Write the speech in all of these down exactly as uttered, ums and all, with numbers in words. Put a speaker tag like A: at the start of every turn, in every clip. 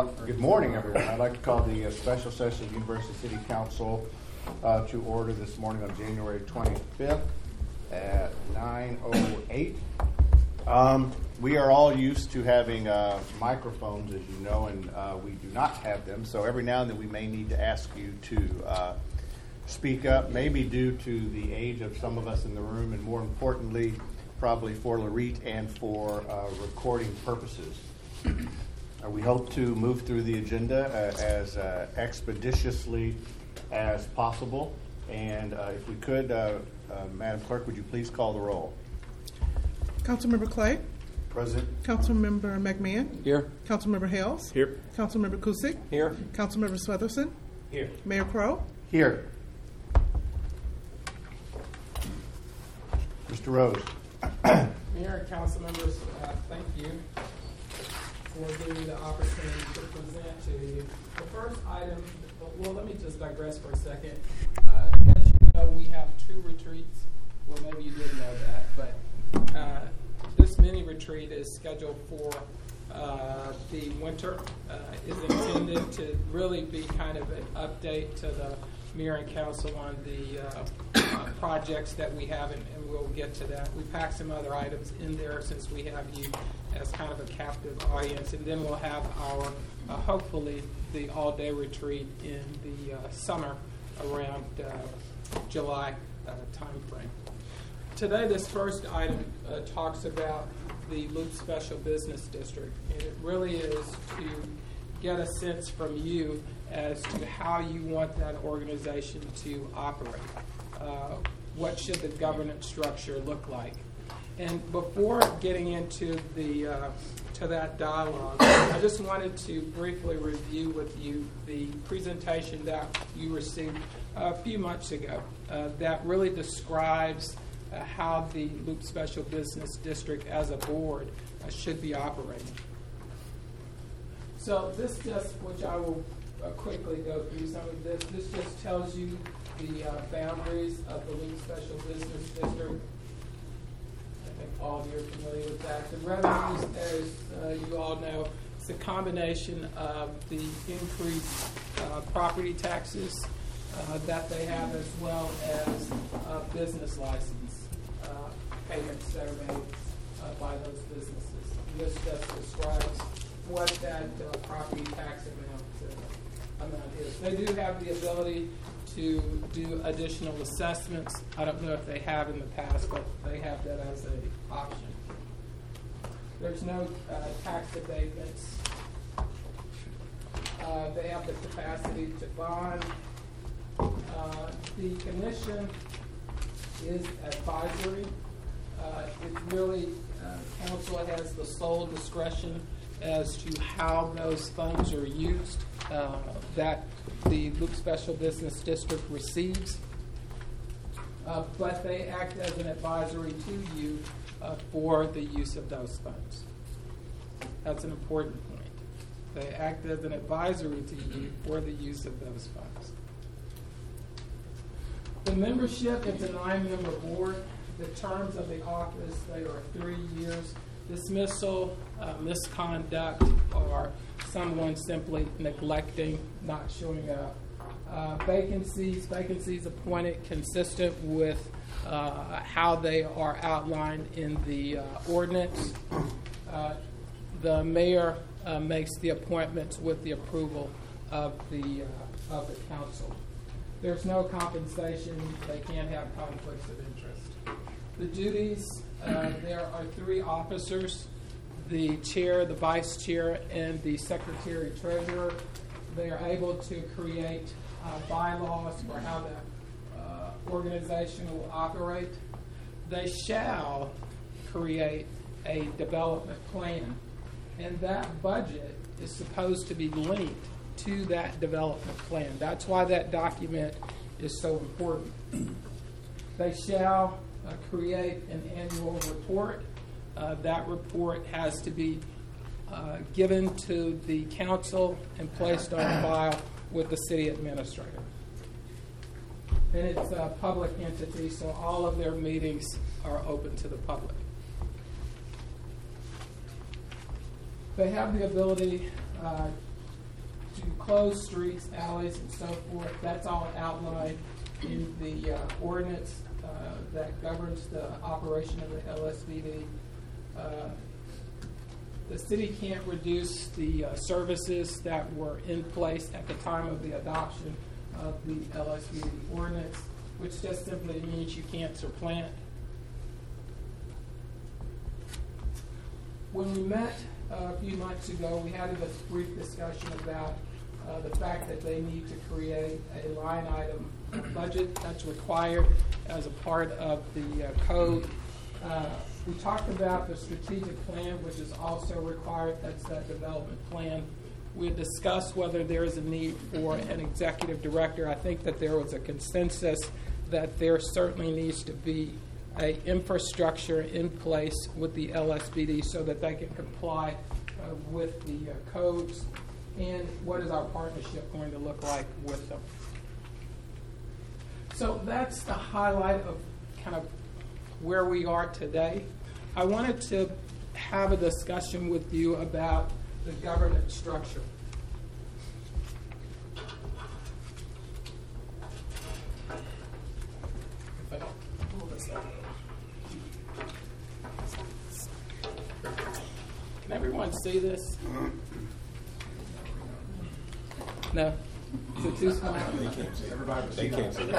A: like, good morning, everyone. I'd like to call the uh, special session of University City Council uh, to order this morning on January twenty-fifth at nine oh eight. Um, we are all used to having uh, microphones, as you know, and uh, we do not have them. So every now and then we may need to ask you to uh, speak up, maybe due to the age of some of us in the room, and more importantly, probably for Laurite and for uh, recording purposes. Uh, we hope to move through the agenda uh, as uh, expeditiously as possible. And uh, if we could, uh, uh, Madam Clerk, would you please call the roll?
B: Councilmember Clay.
A: Present.
B: Councilmember McMahon.
C: Here.
B: Councilmember Hales.
C: Here.
B: Councilmember Cusick.
C: Here.
B: Councilmember Sweatherson.
C: Here.
B: Mayor Crowe.
A: Here. Mister Rose.
D: Mayor and council members, uh, thank you for giving me the opportunity to present to you. The first item, well, let me just digress for a second. Uh, as you know, we have two retreats. Well, maybe you didn't know that, but uh, this mini retreat is scheduled for uh, the winter. Uh, is intended to really be kind of an update to the mayor and council on the uh, uh, projects that we have, and, and we'll get to that. We packed some other items in there since we have you as kind of a captive audience, and then we'll have our, uh, hopefully, the all-day retreat in the uh, summer around uh, July uh, timeframe. Today, this first item uh, talks about the Loop Special Business District, and it really is to get a sense from you as to how you want that organization to operate. Uh, what should the governance structure look like? And before getting into the uh, to that dialogue, I just wanted to briefly review with you the presentation that you received a few months ago uh, that really describes uh, how the Loop Special Business District as a board uh, should be operating. So this just, which I will uh, quickly go through some of this, this just tells you the uh, boundaries of the Loop Special Business District. I think all of you are familiar with that. The revenues, as uh, you all know, it's a combination of the increased uh, property taxes uh, that they have, as well as uh, business license uh, payments that are made uh, by those businesses. This just describes what that uh, property tax amount, uh, amount is. They do have the ability to do additional assessments. I don't know if they have in the past, but they have that as an option. There's no uh, tax abatements. Uh, they have the capacity to bond. Uh, the commission is advisory. Uh, it really, uh, council has the sole discretion as to how those funds are used uh, that the Loop Special Business District receives. Uh, but they act as an advisory to you uh, for the use of those funds. That's an important point. They act as an advisory to you for the use of those funds. The membership is a nine-member board. The terms of the office, they are three years. Dismissal, uh, misconduct, or someone simply neglecting, not showing up. Uh, vacancies, vacancies appointed consistent with uh, how they are outlined in the uh, ordinance. Uh, the mayor uh, makes the appointments with the approval of the uh, of the council. There's no compensation. They can't have conflicts of interest. The duties. Uh, there are three officers, the chair, the vice chair, and the secretary treasurer. They are able to create uh, bylaws for how the uh, organization will operate. They shall create a development plan, and that budget is supposed to be linked to that development plan. That's why that document is so important. They shall Uh, create an annual report. Uh, that report has to be uh, given to the council and placed on file with the city administrator. And it's a public entity, so all of their meetings are open to the public. They have the ability uh, to close streets, alleys, and so forth. That's all outlined in the uh, ordinance uh, that governs the operation of the L S V D. Uh, the city can't reduce the uh, services that were in place at the time of the adoption of the L S V D ordinance, which just simply means you can't supplant. When we met uh, a few months ago, we had a brief discussion about uh, the fact that they need to create a line item budget that's required as a part of the uh, code. Uh, we talked about the strategic plan, which is also required. That's that development plan. We had discussed whether there is a need for an executive director. I think that there was a consensus that there certainly needs to be a infrastructure in place with the L S V D so that they can comply uh, with the uh, codes. And what is our partnership going to look like with them? So that's the highlight of kind of where we are today. I wanted to have a discussion with you about the governance structure. If I don't pull this up. Can everyone see this? No? Is it too small?
C: They can't see.
A: Everybody
C: They can't see.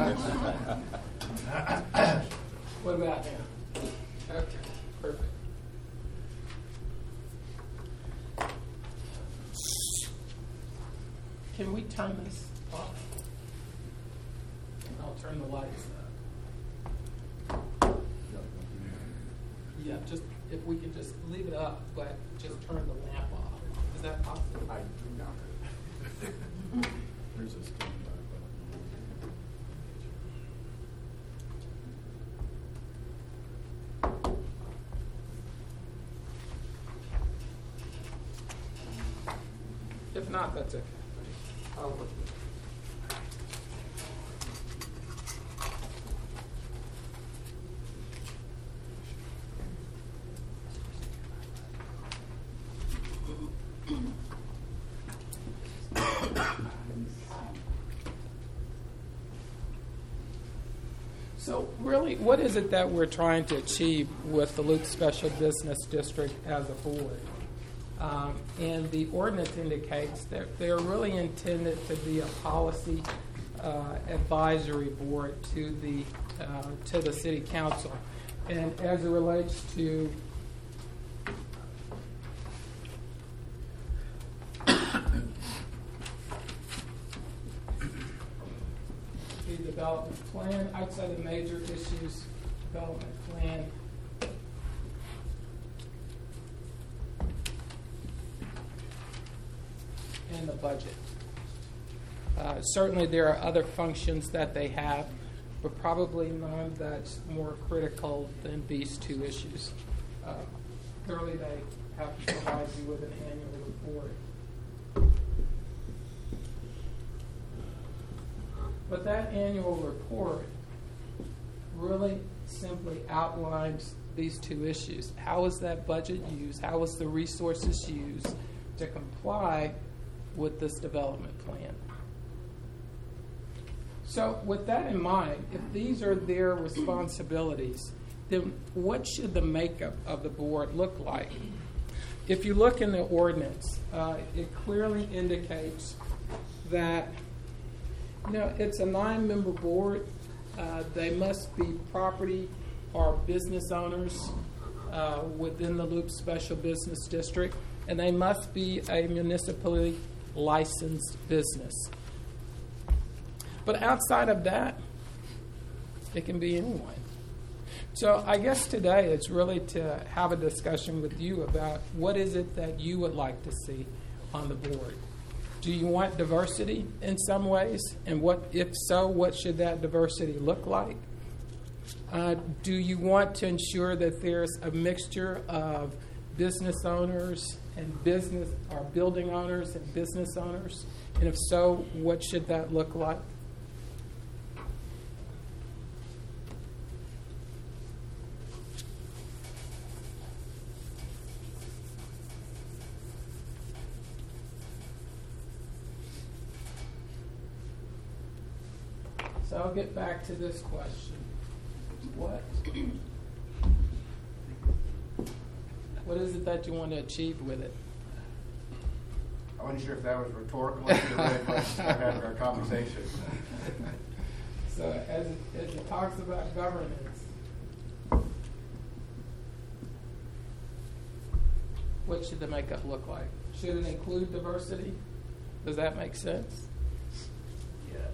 D: What about now? Okay, perfect. Can we turn this off? I'll turn the lights up. Yeah, just if we could just leave it up, but just turn the lamp off. Is that possible?
A: I do not.
C: There's a standby
D: If not, that's okay. I'll work with it. So really, what is it that we're trying to achieve with the Loop Special Business District as a board? Um, and the ordinance indicates that they're really intended to be a policy uh, advisory board to the uh, to the city council, and as it relates to the development plan, I'd say the major issues, development plan. In the budget. Uh, certainly there are other functions that they have, but probably none that's more critical than these two issues. Uh, clearly they have to provide you with an annual report. But that annual report really simply outlines these two issues. How is that budget used? How is the resources used to comply with this development plan? So with that in mind, if these are their responsibilities, then what should the makeup of the board look like? If you look in the ordinance, uh, it clearly indicates that you know, it's a nine-member board. Uh, they must be property or business owners uh, within the Loop Special Business District, and they must be a municipally licensed business. But outside of that, it can be anyone. So I guess today it's really to have a discussion with you about what is it that you would like to see on the board. Do you want diversity in some ways? And what, if so, what should that diversity look like? Uh, do you want to ensure that there's a mixture of business owners and business, or building owners and business owners? And if so, what should that look like? So I'll get back to this question. What? What is it that you want to achieve with it?
A: I wasn't sure if that was rhetorical, if you're ready for us to start having our conversation.
D: So as it, as it talks about governance, what should the makeup look like? Should it include diversity? Does that make sense?
C: Yes.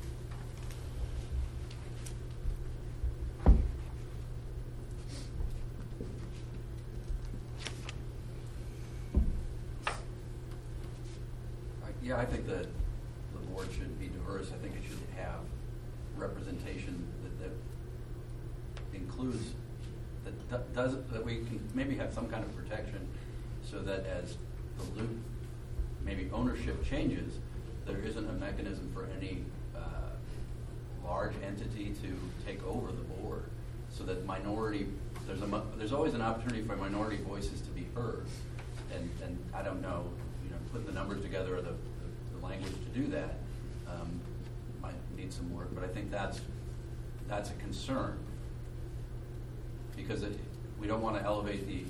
C: I- Yeah, I think that the board should be diverse. I think it should have representation that, that includes, that do- does, that we can maybe have some kind of protection so that as the loop, maybe ownership changes, there isn't a mechanism for any uh, large entity to take over the board, so that minority, there's a mo- there's always an opportunity for minority voices to be heard, and and I don't know, you know, putting the numbers together or the, the, the language to do that um, might need some work, but I think that's that's a concern, because it, we don't want to elevate the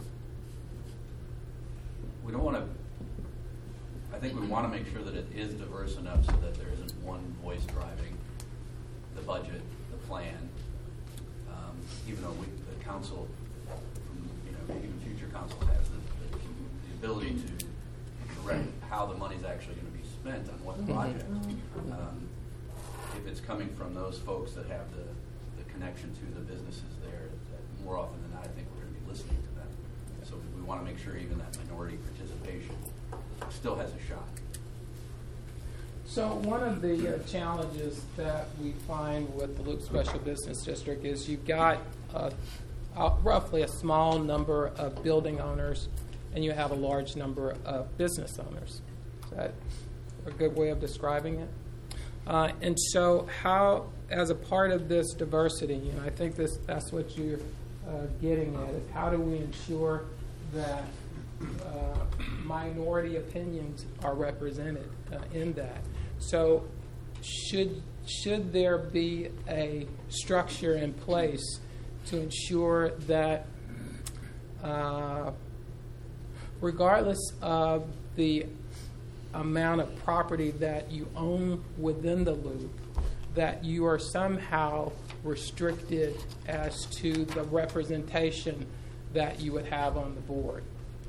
C: we don't want to. I think we want to make sure that it is diverse enough so that there isn't one voice driving the budget, the plan. Um, even though we, the council, you know, even future council has the, the, the ability to direct how the money's actually going to be spent on what project. Um, if it's coming from those folks that have the, the connection to the businesses there, that more often than not, I think we're going to be listening to them. So we want to make sure even that minority participation still has a shot.
D: So one of the uh, challenges that we find with the Loop Special Business District is you've got uh, uh, roughly a small number of building owners and you have a large number of business owners. Is that a good way of describing it? Uh, and so how, as a part of this diversity, and I think this that's what you're uh, getting at, is how do we ensure that uh, minority opinions are represented uh, in that? So should should there be a structure in place to ensure that uh, regardless of the amount of property that you own within the loop, that you are somehow restricted as to the representation that you would have on the board?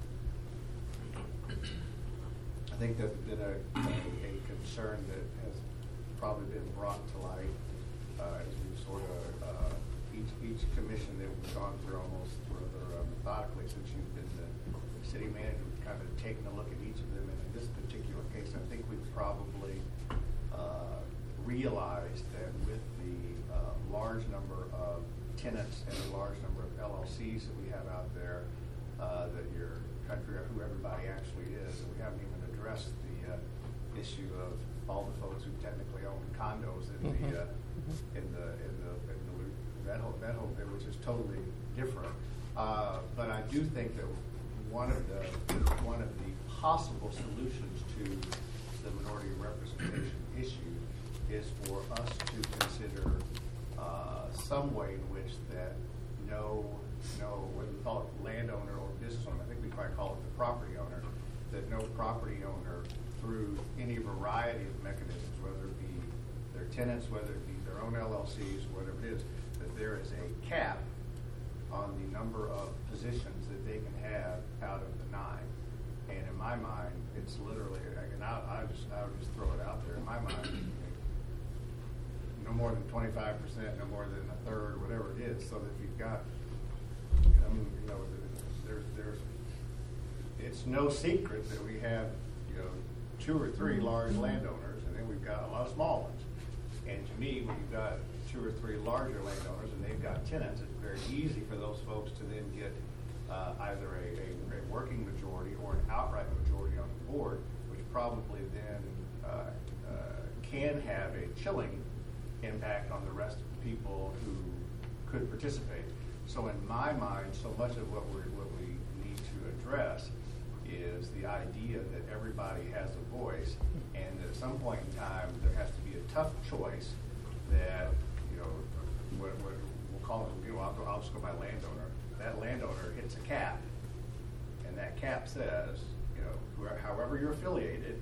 A: I think that's been a, a, a concern that has probably been brought to light uh, as we've sort of, uh, each, each commission that we've gone through almost rather uh, methodically since you've been the city manager, we've kind of taken a look at each of them. And in this particular case, I think we've probably uh, realized that with the uh, large number of tenants and the large number of L L Cs that we have out there, uh, that you're trying to figure out who everybody actually is, and we haven't even addressed the uh, issue of all the folks who technically own condos in
D: Mm-hmm.
A: the uh, in the in the in the loop, that whole that whole bit, which is totally different. Uh, but I do think that one of the one of the possible solutions to the minority representation issue is for us to consider uh, some way in which that no no what do we call it, landowner or business owner, I think we probably call it the property owner, that no property owner through any variety of mechanisms, whether it be their tenants, whether it be their own L L Cs, whatever it is, that there is a cap on the number of positions that they can have out of the nine. And in my mind, it's literally, and I, I just I would just throw it out there. In my mind, no more than twenty-five percent, no more than a third, whatever it is. So that if you've got, I mean, you know, there's there's, it's no secret that we have, you know, two or three large landowners, and then we've got a lot of small ones. And to me, when you've got two or three larger landowners and they've got tenants, it's very easy for those folks to then get uh, either a, a, a working majority or an outright majority on the board, which probably then uh, uh, can have a chilling impact on the rest of the people who could participate. So in my mind, so much of what we what we need to address is the idea that everybody has a voice, and that at some point in time there has to be a tough choice that, you know, what, what we'll call it, you know, I'll, go, I'll just go by landowner. That landowner hits a cap, and that cap says, you know, whoever, however you're affiliated,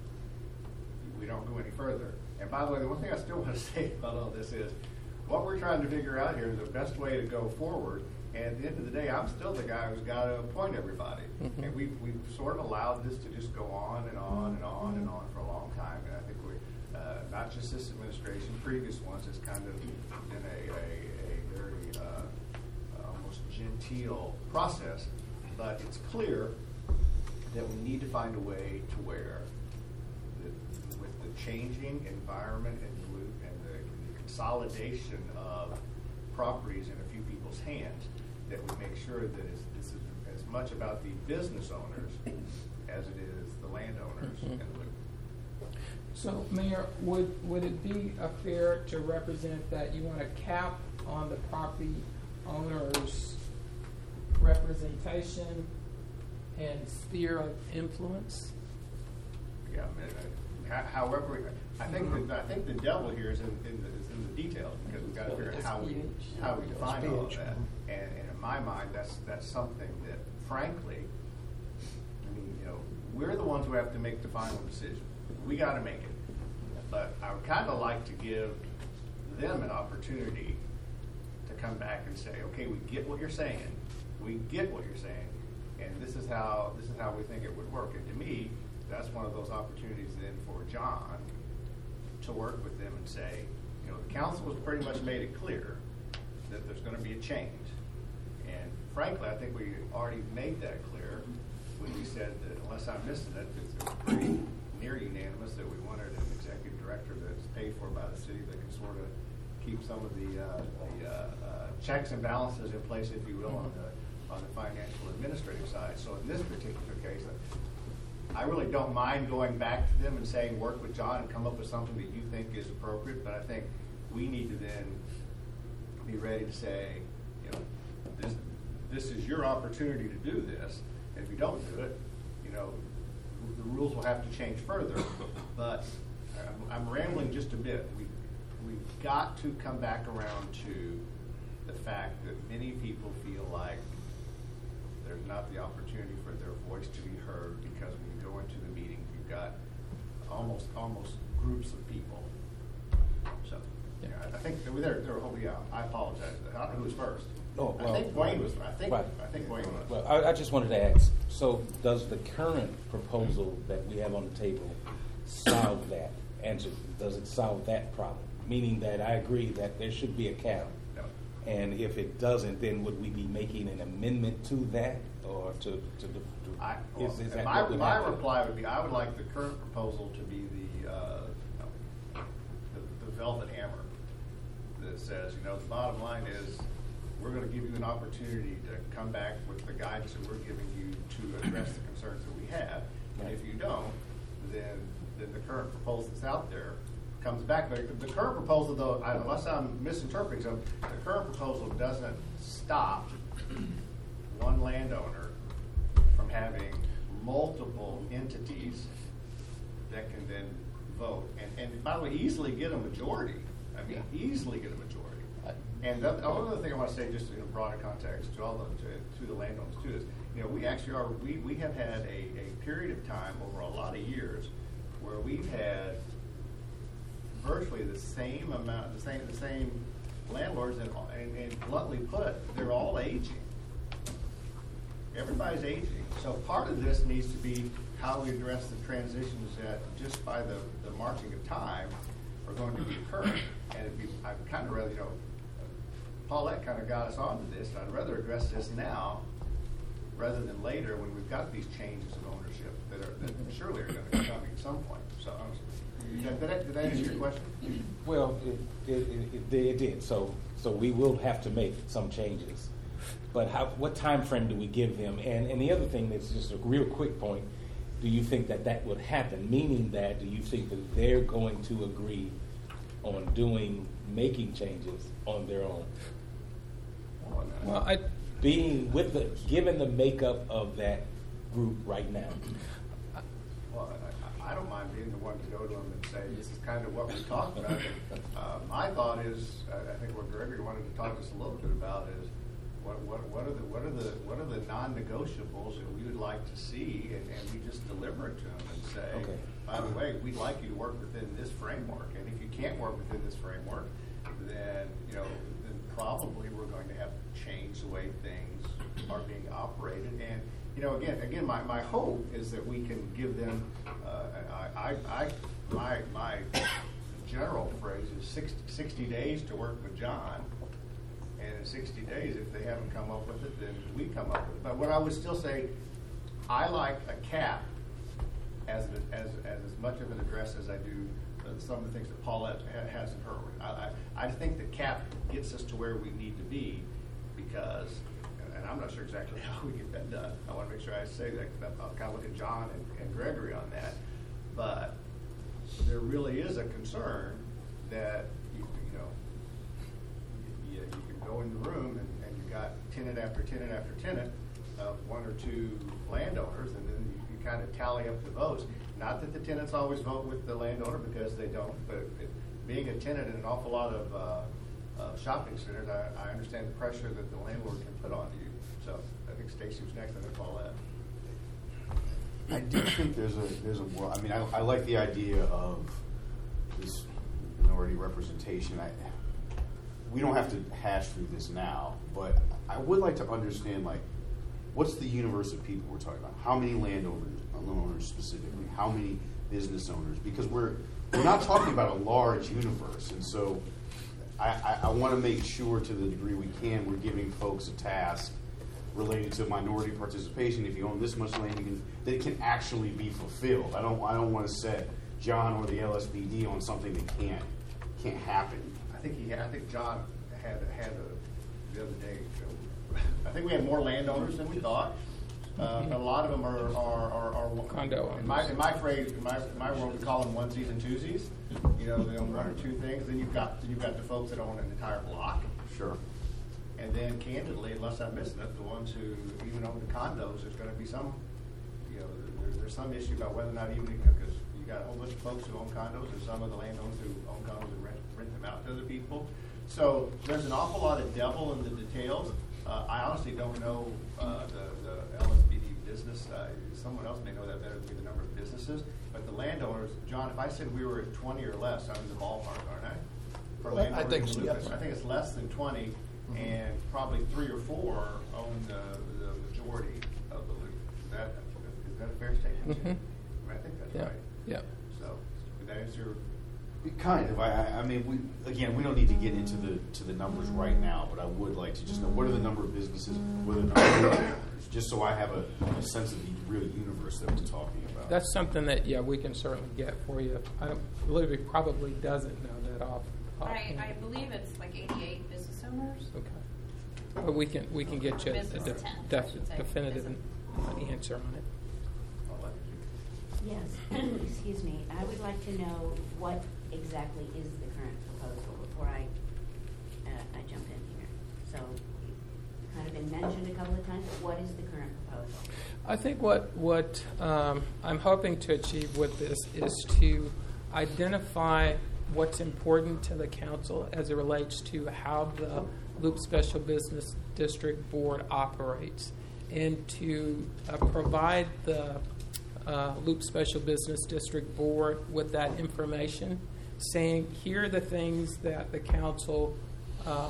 A: we don't go any further. And by the way, the one thing I still want to say about all this is, what we're trying to figure out here is the best way to go forward. And at the end of the day, I'm still the guy who's got to appoint everybody. Mm-hmm. And we've, we've sort of allowed this to just go on and on and on and on for a long time. And I think we, uh, not just this administration, previous ones, it's kind of been a, a, a very uh, almost genteel process. But it's clear that we need to find a way to where, the, with the changing environment and, and the, the consolidation of properties in a few people's hands, that we make sure that it's, this is as much about the business owners as it is the landowners mm-hmm. in the loop.
D: So, Mayor, would would it be uh, fair to represent that you want a cap on the property owners' representation and sphere of influence?
A: Yeah, I mean, however, I think mm-hmm. that I think the devil here is in, in, the, is in the details, because we've got to figure out how we how we define all of that. And, and in my mind, that's that's something that, frankly, I mean, you know, we're the ones who have to make the final decision. We got to make it. But I would kind of like to give them an opportunity to come back and say, okay, we get what you're saying, we get what you're saying, and this is how this is how we think it would work. And to me, that's one of those opportunities then for John to work with them and say, you know, the council has pretty much made it clear that there's going to be a change. And frankly, I think we already made that clear when we said that, unless I'm missing it, it's pretty near unanimous that we wanted an executive director that's paid for by the city that can sort of keep some of the, uh, the uh, uh, checks and balances in place, if you will, on the on the financial administrative side. So in this particular case, I really don't mind going back to them and saying, work with John and come up with something that you think is appropriate. But I think we need to then be ready to say, you know, this this is your opportunity to do this. And if you don't do it, you know, the rules will have to change further. But I'm, I'm rambling just a bit. We we've got to come back around to the fact that many people feel like there's not the opportunity for their voice to be heard, because when you go into the meeting, you've got almost almost groups of people. So, yeah, I think there, there, there oh, yeah, I apologize. I don't know who was first.
E: Oh, well,
A: I think Wayne was. I think.
E: Right.
A: I think Wayne was.
E: Well, I, I just wanted to ask. So, does the current proposal that we have on the table solve that? Answer: does it solve that problem? Meaning that I agree that there should be a cap.
A: No.
E: And if it doesn't, then would we be making an amendment to that, or to to? to, to
A: I, well,
E: is, is that
A: my
E: what would
A: my
E: happen?
A: reply would be: I would like the current proposal to be the uh, the, the velvet hammer that says, you know, the bottom line is, we're going to give you an opportunity to come back with the guidance that we're giving you to address the concerns that we have. And if you don't, then then the current proposal that's out there comes back. The, the current proposal, though, unless I'm misinterpreting something, the current proposal doesn't stop one landowner from having multiple entities that can then vote. And, and by the way, easily get a majority. I mean, yeah. easily get a majority. And the other thing I want to say, just in a broader context to all the, to, to the landowners too, is, you know, we actually are, we, we have had a, a period of time over a lot of years where we've had virtually the same amount, the same, the same landlords, and, and, and bluntly put, they're all aging. Everybody's aging. So part of this needs to be how we address the transitions that, just by the, the marching of time, are going to be occurring. And it'd be, I'd kind of rather, you know, Paulette kind of got us onto this. I'd rather address this now rather than later, when we've got these changes of ownership that are that surely are going to be coming at some point. So, um, did, that, did that answer your question?
E: Well, it, it, it, it did. So, so we will have to make some changes. But how? What time frame do we give them? And and the other thing that's just a real quick point: do you think that that would happen? Meaning that, do you think that they're going to agree on doing making changes on their own?
D: Well, I,
E: being with the given the makeup of that group right now.
A: Well, I, I don't mind John being the one to go to him and say, this is kind of what we talked about. Uh, my thought is, I I think what Gregory wanted to talk to us a little bit about is, what, what, what are the, what are the, what are the non-negotiables that we would like to see, and, and we just deliver it to them and say,
E: Okay.
A: by the way, we'd like you to work within this framework, and if you can't work within this framework, then, you know, then probably we're going to have to change the way things are being operated. And, you know, again, again, my, my hope is that we can give them, uh, I, I, I, my, my general phrase is sixty, sixty days to work with John. And in sixty days, if they haven't come up with it, then we come up with it. But what I would still say, I like a cap as, as, as, as much of an address as I do uh, some of the things that Paulette ha- has in her. I, I, I think the cap gets us to where we need to be because, and I'm not sure exactly how we get that done. I want to make sure I say that. I'll kind of look at John and, and Gregory on that. But there really is a concern that, you, you know, you, you can go in the room and, and you've got tenant after tenant after tenant of one or two landowners, and then you, you kind of tally up the votes. Not that the tenants always vote with the landowner, because they don't, but it, being a tenant in an awful lot of uh, uh, shopping centers, I, I understand the pressure that the landlord can put on you. So I think Stacy was next, and then Paulette.
F: I do think there's a there's a world. I mean, I, I like the idea of this minority representation. I we don't have to hash through this now, but I would like to understand, like, what's the universe of people we're talking about? How many landowners, owners specifically? How many business owners? Because we're we're not talking about a large universe, and so I, I, I want to make sure, to the degree we can, we're giving folks a task related to minority participation. If you own this much land, you can that it can actually be fulfilled. I don't I don't want to set John or the L S B D on something that can't can't happen.
A: I think he, I think John had had a, the other day. I think we had more landowners than we thought. Uh, a lot of them are are, are, are
D: Condo
A: in my in my phrase, in my in my world, we call them onesies and twosies. You know, they own one or two things. Then you've got then you've got the folks that own an entire block.
F: Sure.
A: And then, candidly, unless I'm missing it, the ones who even own the condos, there's going to be some, you know, there, there's some issue about whether or not even, because you got a whole bunch of folks who own condos, and some of the landowners who own condos and rent, rent them out to other people. So there's an awful lot of devil in the details. Uh, I honestly don't know uh, the, the L S B D business. Uh, someone else may know that better than me, the number of businesses. But the landowners, John, if I said we were at twenty or less, I'm in the ballpark, aren't I? For
G: Well, I
A: landowners
G: think
A: in
G: so,
A: Lucas.
G: yes.
A: I think it's less than twenty. Mm-hmm. And probably three or four own the, the majority of the loop. Is that, is that a fair statement?
D: Mm-hmm.
A: I, mean, I think that's
D: Yeah.
A: right.
D: Yeah.
A: So, would that answer your...
F: Kind of. I, I I mean, we again, we don't need to get into the to the numbers right now, but I would like to just know what are the number of businesses, what are the number of landowners, just so I have a, a sense of the real universe that we're talking about.
D: That's something that, yeah, we can certainly get for you. I don't, Libby probably doesn't know that off. off
H: I, I believe it's like eighty-eight business owners.
D: Okay. But we can we can get you a
H: Business
D: def-
H: ten, I
D: def-
H: should say.
D: definitive
H: Business.
D: answer on it.
A: I'll let you.
I: Yes, excuse me. I would like to know what exactly is the current proposal before I, uh, I jump in here. So, it's kind of been mentioned a couple of times, but what is the current proposal?
D: I think what what um, I'm hoping to achieve with this is to identify what's important to the council as it relates to how the Loop Special Business District Board operates, and to uh, provide the uh, Loop Special Business District Board with that information, saying here are the things that the council, uh,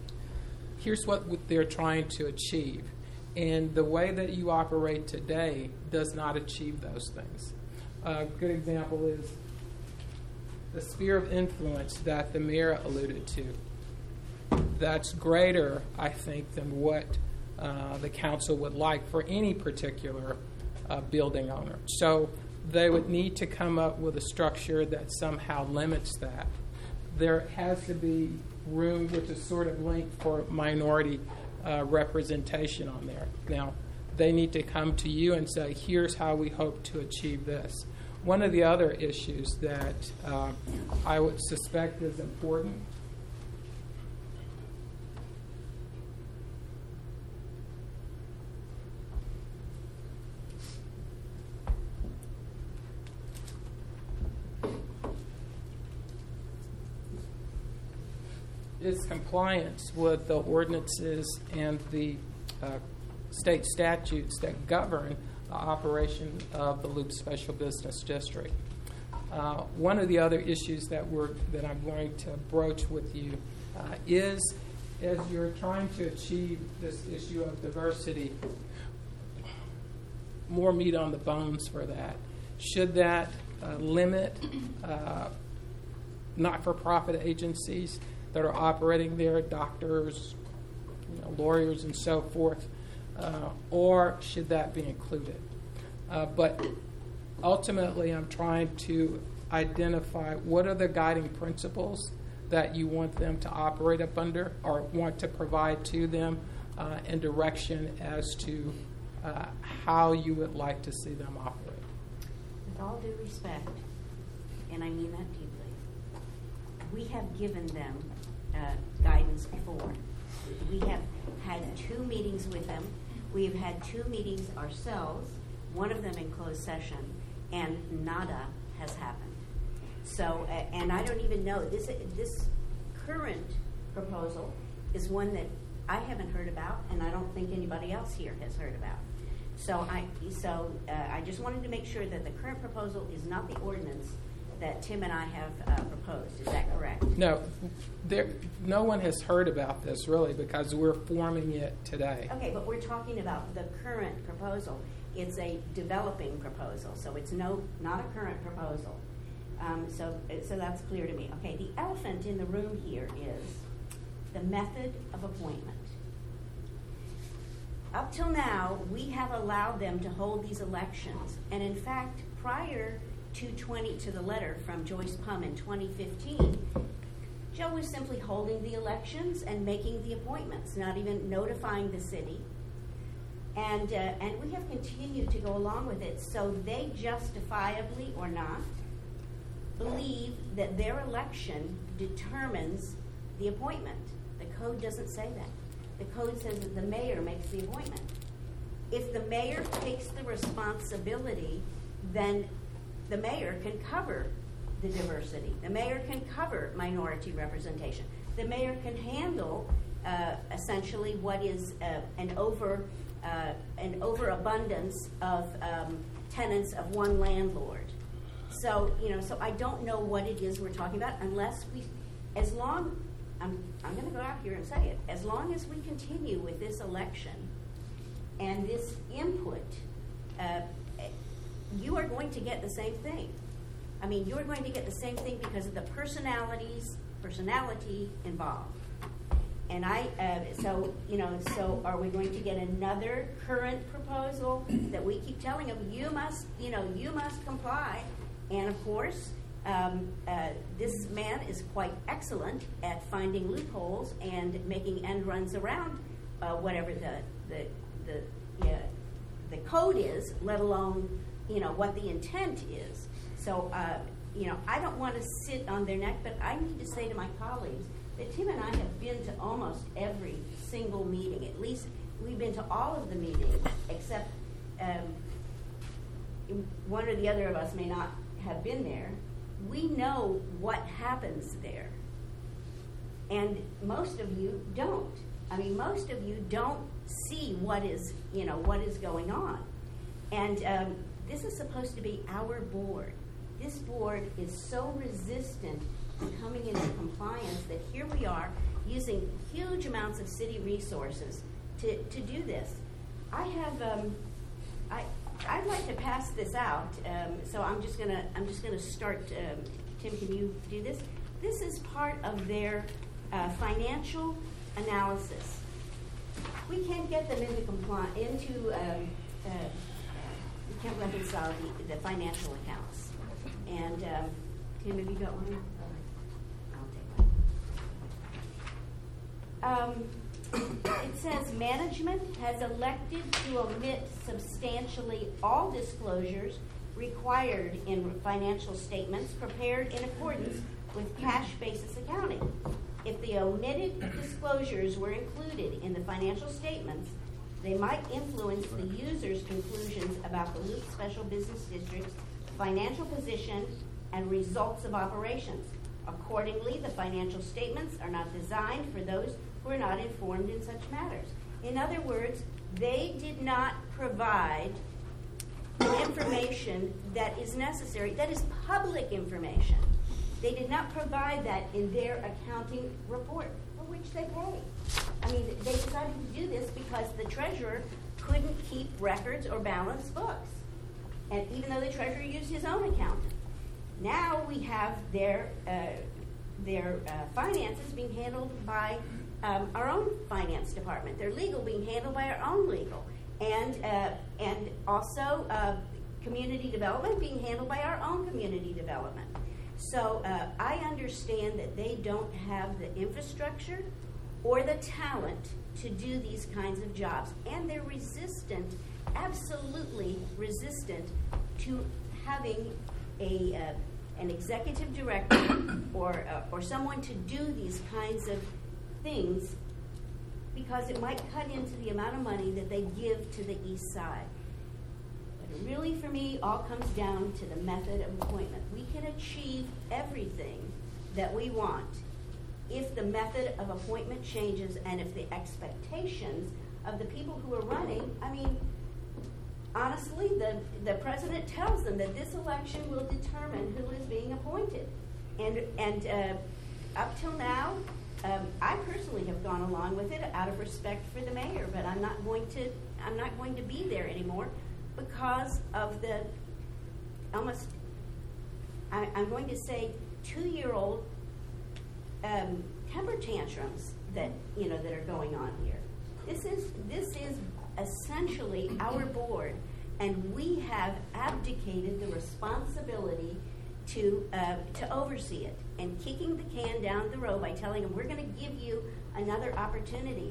D: here's what they're trying to achieve. And the way that you operate today does not achieve those things. A good example is the sphere of influence that the mayor alluded to. That's greater, I think, than what uh, the council would like for any particular uh, building owner. So they would need to come up with a structure that somehow limits that. There has to be room, which is sort of linked, for minority uh, representation on there. Now, they need to come to you and say, here's how we hope to achieve this. One of the other issues that uh, I would suspect is important is compliance with the ordinances and the uh, state statutes that govern the operation of the Loop Special Business District. Uh, one of the other issues that we're that I'm going to broach with you uh, is, as you're trying to achieve this issue of diversity, more meat on the bones for that. Should that uh, limit uh, not-for-profit agencies that are operating there, doctors, you know, lawyers, and so forth, uh, or should that be included? Uh, but ultimately, I'm trying to identify what are the guiding principles that you want them to operate up under or want to provide to them, uh, and direction as to uh, how you would like to see them operate.
I: With all due respect, and I mean that deeply, we have given them uh, guidance before. We have had two meetings with them. We have had two meetings ourselves, one of them in closed session, and nada has happened. So, uh, and I don't even know, this this current proposal is one that I haven't heard about, and I don't think anybody else here has heard about. So I, so uh, I just wanted to make sure that the current proposal is not the ordinance that Tim and I have uh, proposed. Is that correct?
D: No, there, no one has heard about this really because we're forming it today.
I: Okay, but we're talking about the current proposal. It's a developing proposal, so it's no not a current proposal. Um, so, so that's clear to me. Okay, the elephant in the room here is the method of appointment. Up till now, we have allowed them to hold these elections, and in fact, prior to twenty to the letter from Joyce Pum in twenty fifteen, Joe was simply holding the elections and making the appointments, not even notifying the city. And uh, and we have continued to go along with it, so they justifiably or not believe that their election determines the appointment. The code doesn't say that. The code says that the mayor makes the appointment. If the mayor takes the responsibility, then the mayor can cover the diversity. The mayor can cover minority representation. The mayor can handle uh, essentially what is uh, an over uh, an overabundance of um, tenants of one landlord. So, you know, so I don't know what it is we're talking about unless we, as long, I'm, I'm going to go out here and say it, as long as we continue with this election and this input, uh, you are going to get the same thing. I mean, you're going to get the same thing because of the personalities, personality involved. And I, uh, so, you know, so are we going to get another current proposal that we keep telling them, you must, you know, you must comply? And of course, um, uh, this man is quite excellent at finding loopholes and making end runs around uh, whatever the the the yeah, the code is, let alone, you know, what the intent is. So, uh, you know, I don't want to sit on their neck, but I need to say to my colleagues that Tim and I have been to almost every single meeting. At least we've been to all of the meetings, except um, one or the other of us may not have been there. We know what happens there. And most of you don't. I mean, most of you don't see what is, you know, what is going on. And um, this is supposed to be our board. This board is so resistant to coming into compliance that here we are using huge amounts of city resources to, to do this. I have, um, I, I'd like to pass this out. Um, so I'm just gonna, I'm just gonna start. Um, Tim, can you do this? This is part of their uh, financial analysis. We can't get them into compli- into. Um, uh, we can't reconcile the, the financial accounts. And um, Tim, have you got one? I'll take one. Um, it says management has elected to omit substantially all disclosures required in financial statements prepared in accordance with cash basis accounting. If the omitted disclosures were included in the financial statements, they might influence the user's conclusions about the Loop Special Business District's financial position and results of operations. Accordingly, the financial statements are not designed for those who are not informed in such matters. In other words, they did not provide the information that is necessary, that is public information. They did not provide that in their accounting report, for which they pay. I mean, they decided to do this because the treasurer couldn't keep records or balance books. And even though the treasurer used his own accountant. Now we have their, uh, their uh, finances being handled by um, our own finance department. Their legal being handled by our own legal. And, uh, and also uh, community development being handled by our own community development. So uh, I understand that they don't have the infrastructure or the talent to do these kinds of jobs. And they're resistant, absolutely resistant to having a uh, an executive director or uh, or someone to do these kinds of things, because it might cut into the amount of money that they give to the East Side. But it really, for me, all comes down to the method of appointment. We can achieve everything that we want if the method of appointment changes and if the expectations of the people who are running, I mean, honestly, the, the president tells them that this election will determine who is being appointed. And, and uh, up till now, um, I personally have gone along with it out of respect for the mayor, but I'm not going to, I'm not going to be there anymore because of the almost, I, I'm going to say, two-year-old um, temper tantrums that, you know, that are going on here. This is, this is essentially our board, and we have abdicated the responsibility to uh, to oversee it, and kicking the can down the road by telling them we're going to give you another opportunity.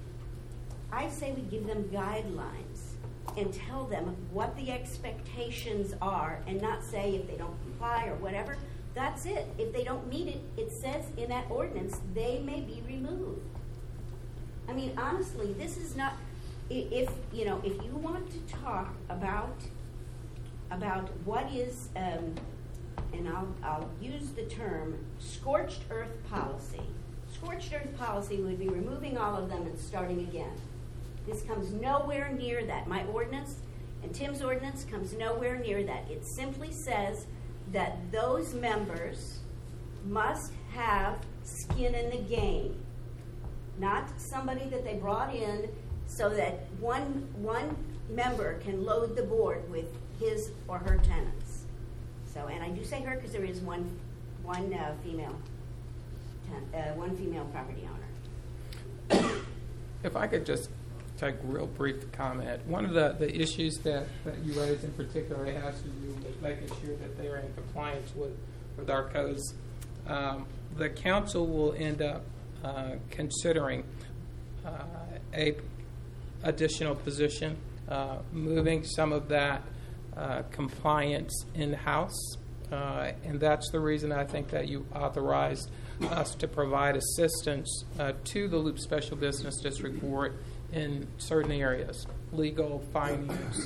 I: I say we give them guidelines and tell them what the expectations are, and not say if they don't comply or whatever, that's it. If they don't meet it, it says in that ordinance they may be removed. I mean, honestly, this is not. If you know, if you want to talk about about what is, um, and I'll I'll use the term scorched earth policy. Scorched earth policy would be removing all of them and starting again. This comes nowhere near that. My ordinance and Tim's ordinance comes nowhere near that. It simply says that those members must have skin in the game, not somebody that they brought in so that one one member can load the board with his or her tenants. So, and I do say her because there is one one uh, female ten, uh, one female property owner.
D: If I could just take a real brief comment. One of the, the issues that, that you raised in particular has to do with making sure that they are in compliance with, with our codes. Um, the council will end up uh, considering uh, a additional position, uh, moving some of that uh, compliance in-house. Uh, and that's the reason I think that you authorized us to provide assistance uh, to the Loop Special Business District Board in certain areas, legal, finance,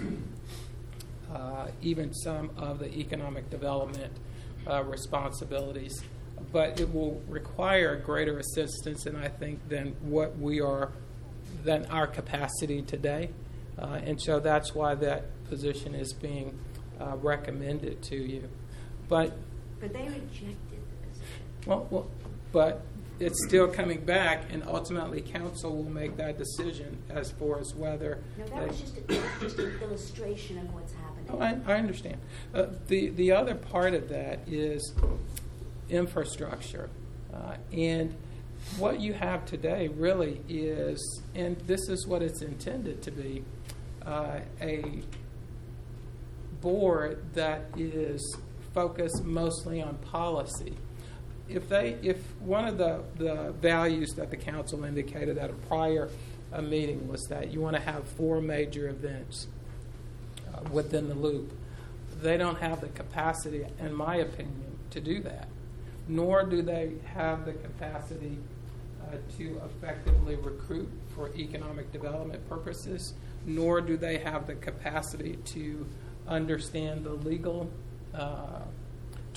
D: uh, even some of the economic development uh, responsibilities. But it will require greater assistance, and I think, than what we are, than our capacity today. Uh, and so that's why that position is being uh, recommended to you. But
I: But they rejected the position.
D: well, well, but it's still coming back, and ultimately council will make that decision as far as whether.
I: No, that was just, a, that was just an illustration of what's happening.
D: Oh, I, I understand. Uh, the the other part of that is infrastructure, uh, and what you have today really is, and this is what it's intended to be, uh, a board that is focused mostly on policy. If they, if one of the, the values that the council indicated at a prior uh, meeting was that you want to have four major events uh, within the loop, they don't have the capacity, in my opinion, to do that. Nor do they have the capacity uh, to effectively recruit for economic development purposes. Nor do they have the capacity to understand the legal uh,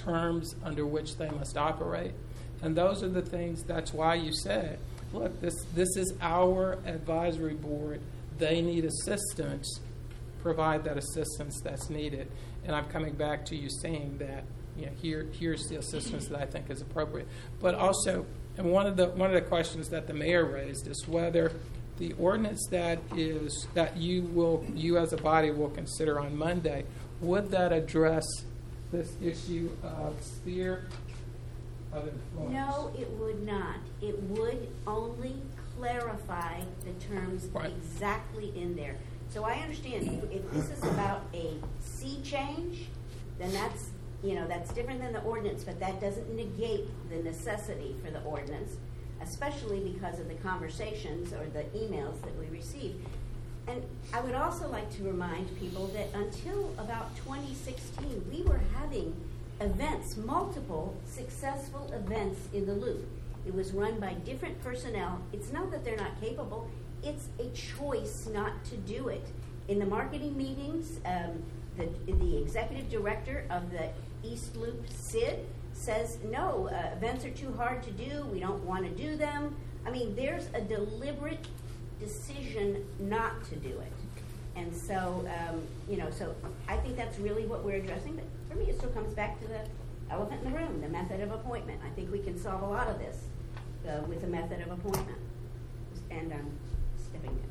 D: terms under which they must operate. And those are the things, that's why you said, look, this, this is our advisory board. They need assistance. Provide that assistance that's needed. And I'm coming back to you saying that, you know, here, here's the assistance that I think is appropriate. But also, and one of the one of the questions that the mayor raised is whether the ordinance that is that you will you as a body will consider on Monday, would that address this issue of sphere of influence?
I: No, it would not. It would only clarify the terms
D: Right.
I: exactly in there. So I understand if, if this is about a sea change, then that's, you know, that's different than the ordinance, but that doesn't negate the necessity for the ordinance, especially because of the conversations or the emails that we receive. And I would also like to remind people that until about twenty sixteen, we were having events, multiple successful events in the Loop. It was run by different personnel. It's not that they're not capable. It's a choice not to do it. In the marketing meetings, um, the, the executive director of the East Loop, Sid, says, no, uh, events are too hard to do. We don't want to do them. I mean, there's a deliberate decision not to do it. And so, um, you know, so I think that's really what we're addressing. But for me, it still comes back to the elephant in the room, the method of appointment. I think we can solve a lot of this uh, with the method of appointment. And I'm stepping down.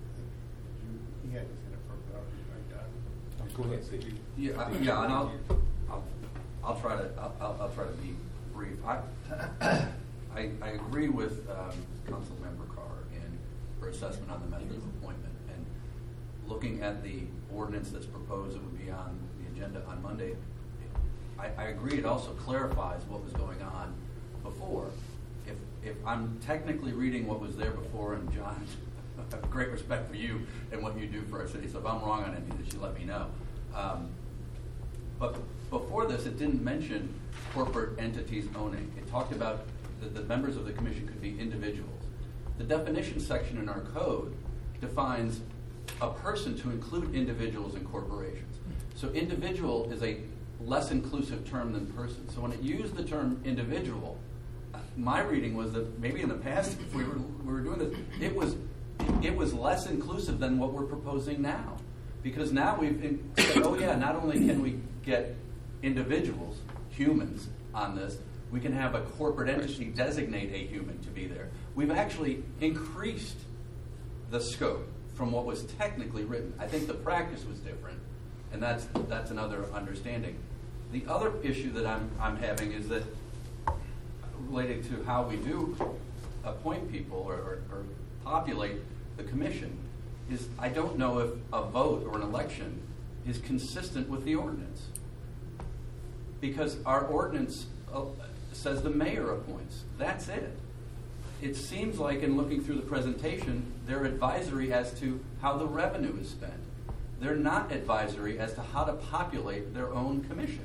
A: He had his hand up for about, are you done?
E: Go ahead, Steve.
C: Yeah, I- yeah, and I'll, I'll, I'll try to, I'll- I'll, I'll try to be brief. I, I, I agree with um, Councilmember Carr in her assessment on the method of appointment. And looking at the ordinance that's proposed that would be on the agenda on Monday, I, I agree it also clarifies what was going on before. If, if I'm technically reading what was there before, and John, I have great respect for you and what you do for our city, so if I'm wrong on anything, you let me know. Um, but before this, it didn't mention corporate entities owning. It talked about that the members of the commission could be individuals. The definition section in our code defines a person to include individuals and corporations. So individual is a less inclusive term than person. So when it used the term individual, my reading was that maybe in the past, if we were, we were doing this, it was it was less inclusive than what we're proposing now. Because now we've in, said, oh yeah, not only can we get individuals, humans, on this, we can have a corporate entity designate a human to be there. We've actually increased the scope from what was technically written. I think the practice was different, and that's that's another understanding. The other issue that I'm I'm having is that related to how we do appoint people or, or, or populate the commission is I don't know if a vote or an election is consistent with the ordinance. Because our ordinance uh, says the mayor appoints. That's it. It seems like in looking through the presentation, they're advisory as to how the revenue is spent. They're not advisory as to how to populate their own commission.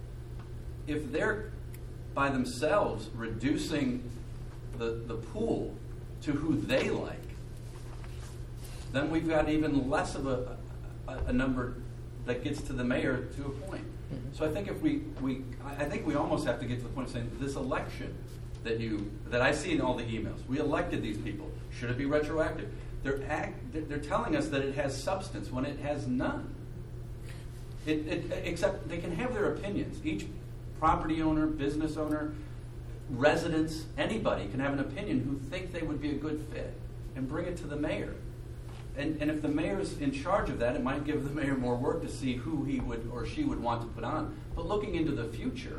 C: If they're by themselves reducing the, the pool to who they like, then we've got even less of a, a, a number that gets to the mayor to appoint. Mm-hmm. So I think if we, we, I think we almost have to get to the point of saying this election that you, that I see in all the emails, we elected these people. Should it be retroactive? They're act, they're telling us that it has substance when it has none. It, it, except they can have their opinions. Each property owner, business owner, residents, anybody can have an opinion who think they would be a good fit and bring it to the mayor. And, and if the mayor's in charge of that, it might give the mayor more work to see who he would or she would want to put on. But looking into the future,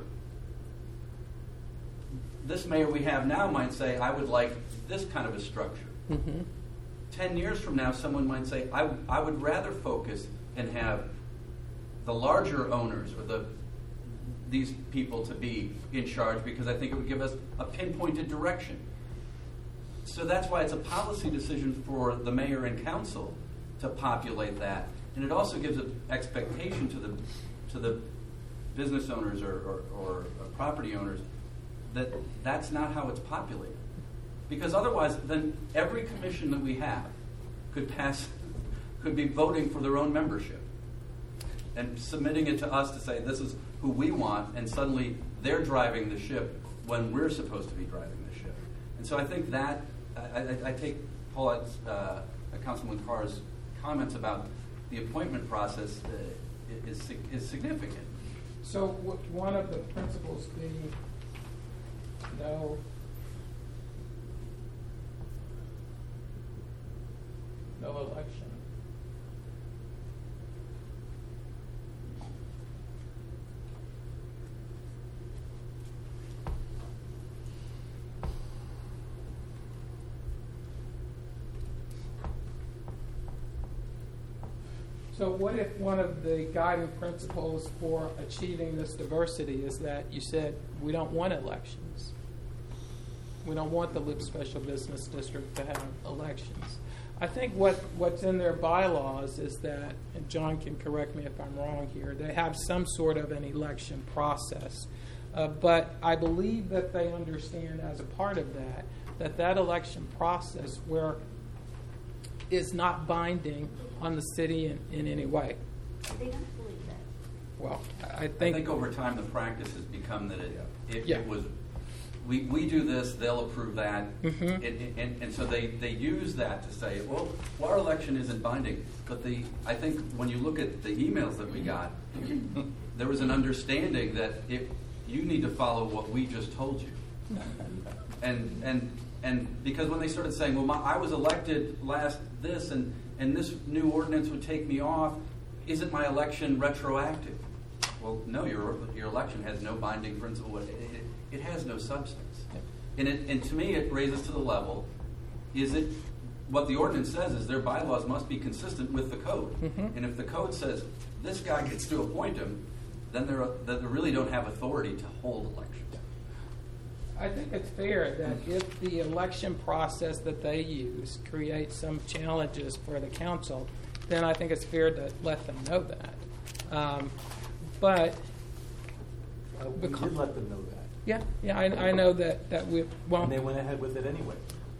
C: this mayor we have now might say, I would like this kind of a structure. Mm-hmm. Ten years from now, someone might say, I, I would rather focus and have the larger owners or the these people to be in charge because I think it would give us a pinpointed direction. So that's why it's a policy decision for the mayor and council to populate that. And it also gives an expectation to the to the business owners or, or, or property owners that that's not how it's populated. Because otherwise, then every commission that we have could pass, could be voting for their own membership and submitting it to us to say this is who we want, and suddenly they're driving the ship when we're supposed to be driving the ship. And so I think that, I, I, I take Paulette's, uh, Councilman Carr's comments about the appointment process uh, is, is significant.
D: So w- one of the principles being no, no election. So what if one of the guiding principles for achieving this diversity is that you said we don't want elections? We don't want the Loop Special Business District to have elections. I think what, what's in their bylaws is that, and John can correct me if I'm wrong here, they have some sort of an election process. Uh, but I believe that they understand as a part of that, that that election process where is not binding on the city in, in any way.
I: They don't believe that.
D: Well, I
C: I
D: think,
C: think over time the practice has become that it, it,
D: Yeah.
C: it was, we, we do this, they'll approve that.
D: Mhm.
C: And, and, and so they, they use that to say, well, well, our election isn't binding. But the, I think when you look at the emails that we got, there was an understanding that if you need to follow what we just told you. And, and, and because when they started saying, well, my, I was elected last this, and, and this new ordinance would take me off, isn't my election retroactive? Well, no, your, your election has no binding principle. It, it, it has no substance. And, it, and to me, it raises to the level, is it, what the ordinance says is their bylaws must be consistent with the code.
D: Mhm.
C: And if the code says this guy gets to appoint him, then they're, then they really don't have authority to hold elections.
D: I think it's fair that if the election process that they use creates some challenges for the council, then I think it's fair to let them know that. Um, but
G: Uh, we
D: Becau-
G: did let them know that,
D: yeah, yeah, I, I know that that we well.
G: and they went ahead with it anyway.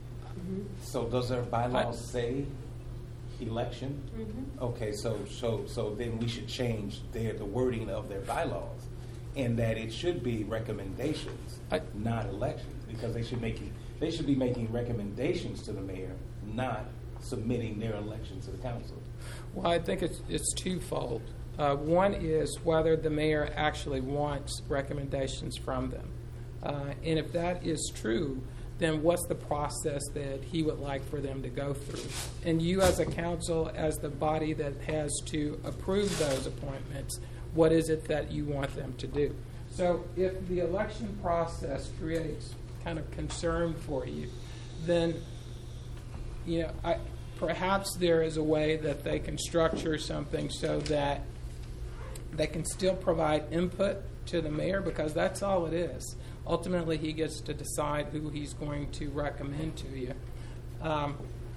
E: So does our bylaws say election?
I: Mm-hmm.
E: Okay, so, so, so then we should change their, the wording of their bylaws, and that it should be recommendations,
D: I-
E: not elections, because they should make, they should be making recommendations to the mayor, not submitting their election to the council.
D: Well, I think it's, it's twofold. Uh, one is whether the mayor actually wants recommendations from them. Uh, and if that is true, then what's the process that he would like for them to go through? And you as a council, as the body that has to approve those appointments, what is it that you want them to do? So if the election process creates kind of concern for you, then you know, I, perhaps there is a way that they can structure something so that they can still provide input to the mayor, because that's all it is. Ultimately, he gets to decide who he's going to recommend to you, um,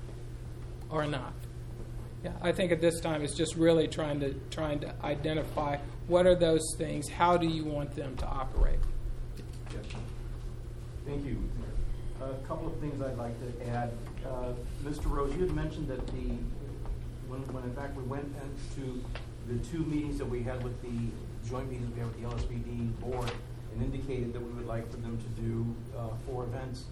D: or not. Yeah, I think at this time it's just really trying to trying to identify what are those things. How do you want them to operate?
G: Yes. Thank you, Mayor. A couple of things I'd like to add. Uh, Mister Rose, you had mentioned that the, when, when in fact we went into the two meetings that we had with the joint meetings we had with the L S B D board, and indicated that we would like for them to do uh, four events.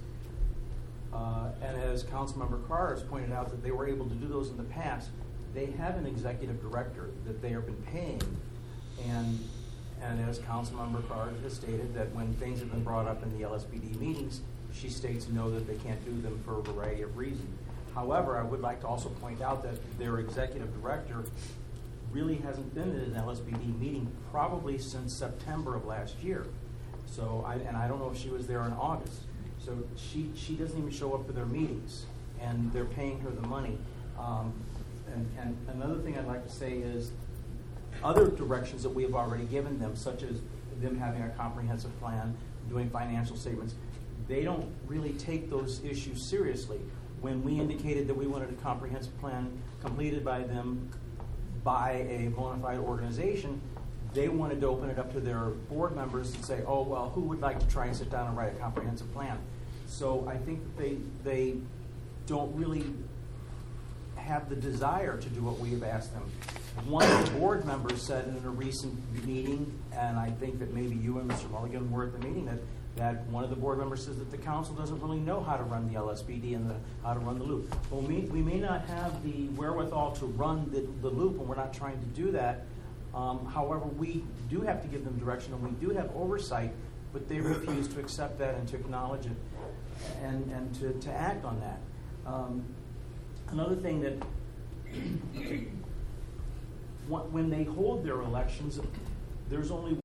G: Uh, and as Councilmember Carr has pointed out that they were able to do those in the past, they have an executive director that they have been paying, and and as Councilmember Carr has stated, that when things have been brought up in the L S B D meetings, she states no, that they can't do them for a variety of reasons. However, I would like to also point out that their executive director really hasn't been in an L S B D meeting probably since September of last year. So, I, and I don't know if she was there in August. So she, she doesn't even show up for their meetings, and they're paying her the money. Um, and, and another thing I'd like to say is other directions that we have already given them, such as them having a comprehensive plan, doing financial statements, they don't really take those issues seriously. When we indicated that we wanted a comprehensive plan completed by them by a bona fide organization, they wanted to open it up to their board members and say, oh, well, who would like to try and sit down and write a comprehensive plan? So I think that they, they don't really have the desire to do what we have asked them. one of the board members said in a recent meeting, and I think that maybe you and Mister Mulligan were at the meeting, that, that one of the board members says that the council doesn't really know how to run the L S P D and the, how to run the loop. Well, we, we may not have the wherewithal to run the, the loop, and we're not trying to do that. Um, however, we do have to give them direction, and we do have oversight, but they refuse to accept that and to acknowledge it and, and to, to act on that. Um, another thing that when they hold their elections, there's only